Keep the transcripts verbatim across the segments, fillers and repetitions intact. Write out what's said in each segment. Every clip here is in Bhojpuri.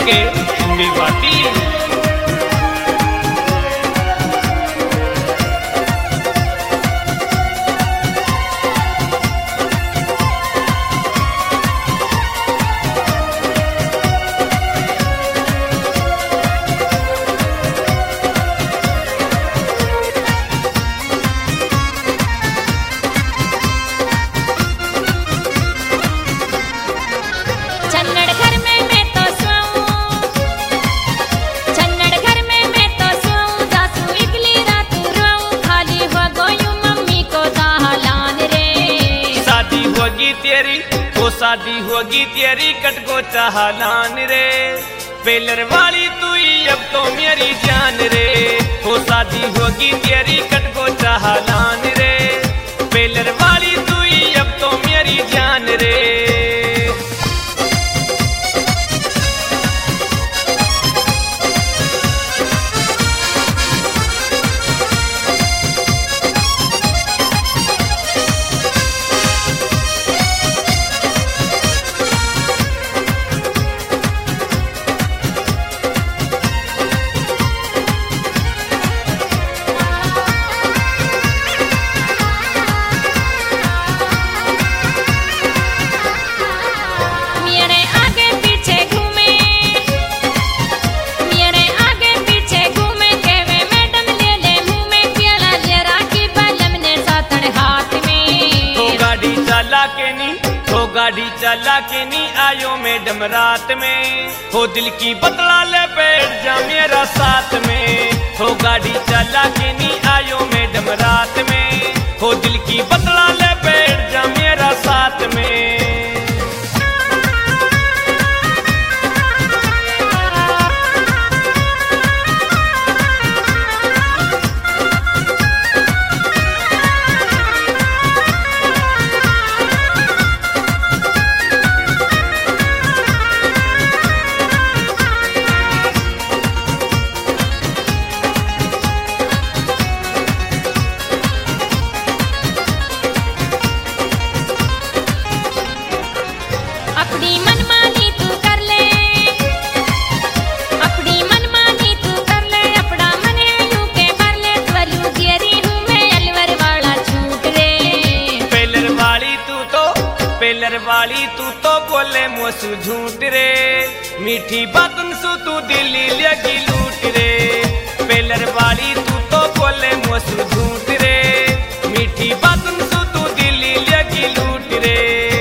के बेवाटी। शादी होगी तेरी कटको चाहलान रे, पेलर वाली तू ही अब तो मेरी जान रे। हो शादी होगी तेरी कटको चाहलान रे, पेलर वाली तू ही अब तो मेरी जान रे। गाड़ी चला के नी आयो मैडम रात में, हो दिल की बतला ले बैठ जा मेरा साथ में। हो गाड़ी चला के नी आयो मैडम रात में, हो दिल की बतला ले बैठ जा मेरा साथ में। पेलर वाली तू तो बोले मोसू झूठ रे, मीठी बातन सु तू दिल्ली लगी लूट रे। पेलर वाली तू तो बोले मोसू झूठ रे, मीठी बातन सु तू दिल्ली लगी लूट रे।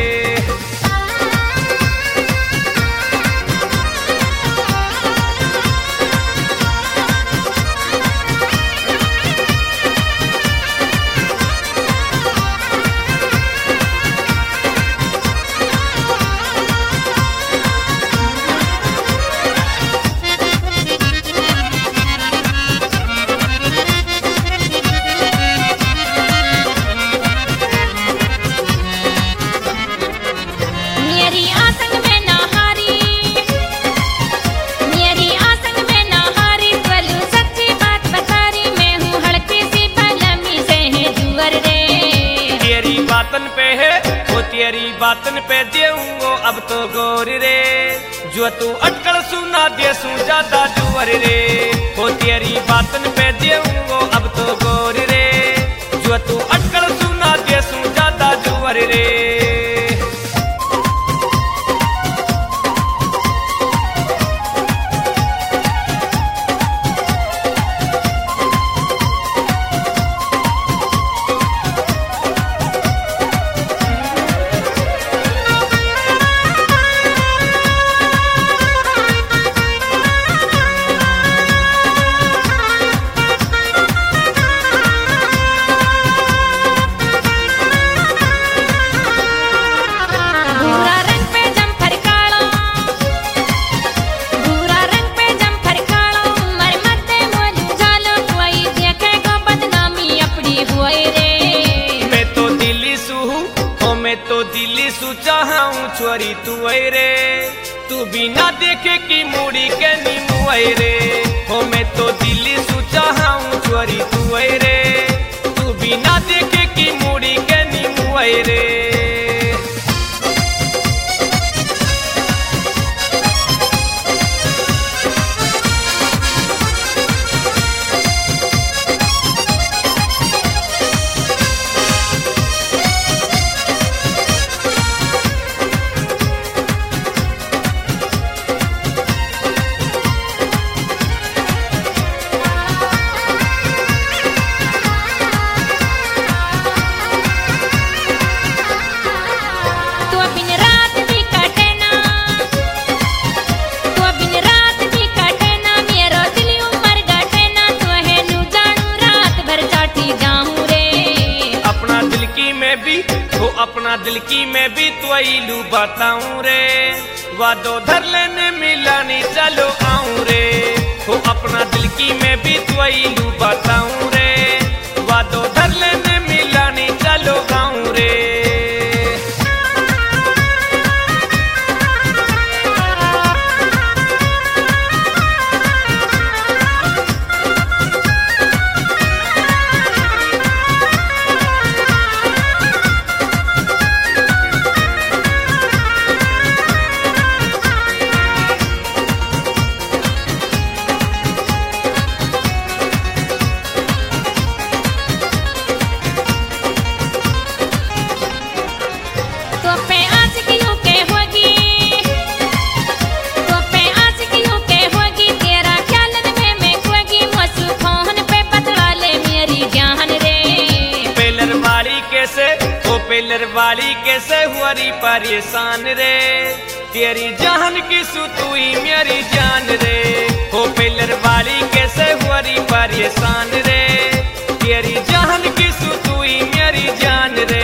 पे है वो तेरी बातन पे देऊंगो अब तो गौर रे, जो तू अटकल सुना दे सू ज्यादा जुवर रे। वो तेरी बातन पे देऊंगो अब तो गौर रे, जो तू अटकल सुना दे सू ज्यादा जुवर रे। छोरी तू रे, तू बिना देखे की मुड़ी के नीमू रे। हो मैं तो दिल्ली सोचा हूँ छोरी तू रे, तू बिना देखे की मुड़ी के नीमू रे। दिल की मैं भी तो लू बताऊं रे, वादो धर लेने मिलानी चलो आऊं रे। हो अपना दिल की मैं भी तो लू बताऊं रे, वादो धर लेने मिलानी चलो आऊं रे। पेलर वाली कैसे हुआरी परेशान रे, तेरी जान की सुतुई मेरी जान रे। हो पेलर वाली कैसे हुआरी परेशान रे, तेरी जान की सुतुई मेरी जान रे।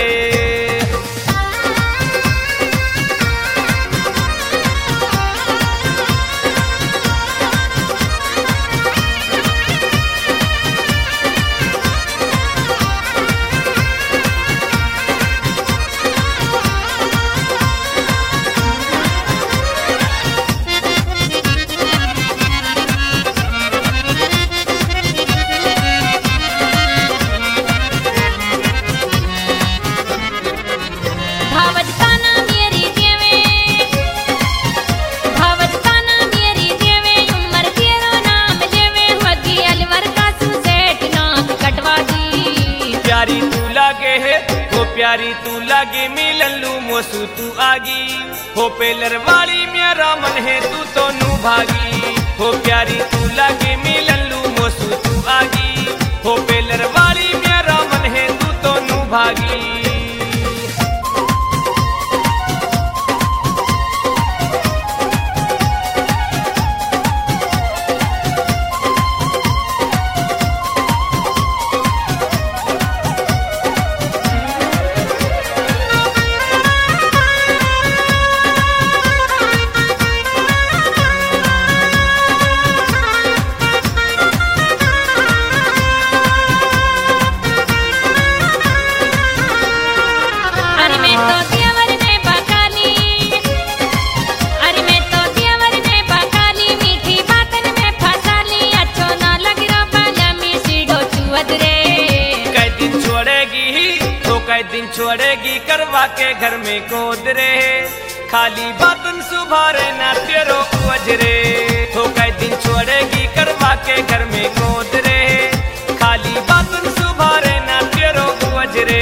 प्यारी तू लागे है हो प्यारी तू लागे मिलन लू मोसू तू आगी। हो पेलर वाली मेरा मन है तू तो नू भागी। हो प्यारी तू लागे मिलन लू मोसू तू आगी। हो पेलर वाली मेरा मन है तू तो नू भागी। दिन छोड़ेगी करवा के घर में गोद रे, खाली बातन सुभारे ना तेरो वजरे। हो कई दिन छोड़ेगी करवा के घर में गोद रे, खाली बातन सुभारे ना तेरो वजरे।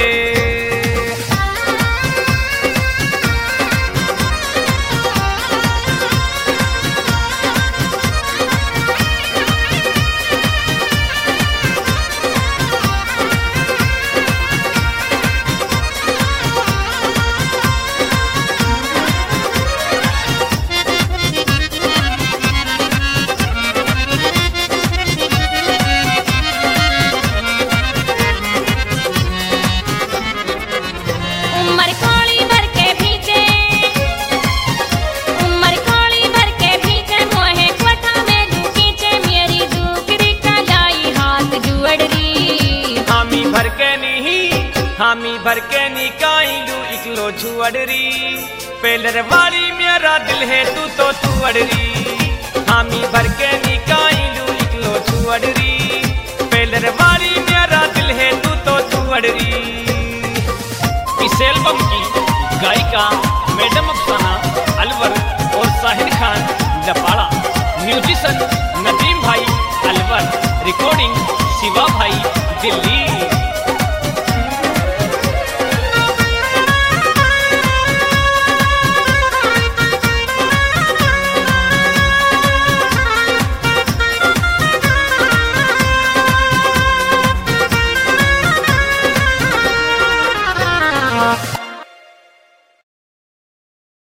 हामी भर के निकाई लू इकलो छुअड़री, पेलर वाली मेरा दिल है तू तो छुअड़री। हामी भर के निकाई लू इकलो छुअड़री, पेलर वाली मेरा दिल है तू तो छुअड़री। इस एल्बम की गायिका मैडम अफसाना अलवर और साहिर खान लपाड़ा, म्यूजिशियन नदीम भाई अलवर, रिकॉर्डिंग शिवा भाई दिल्ली।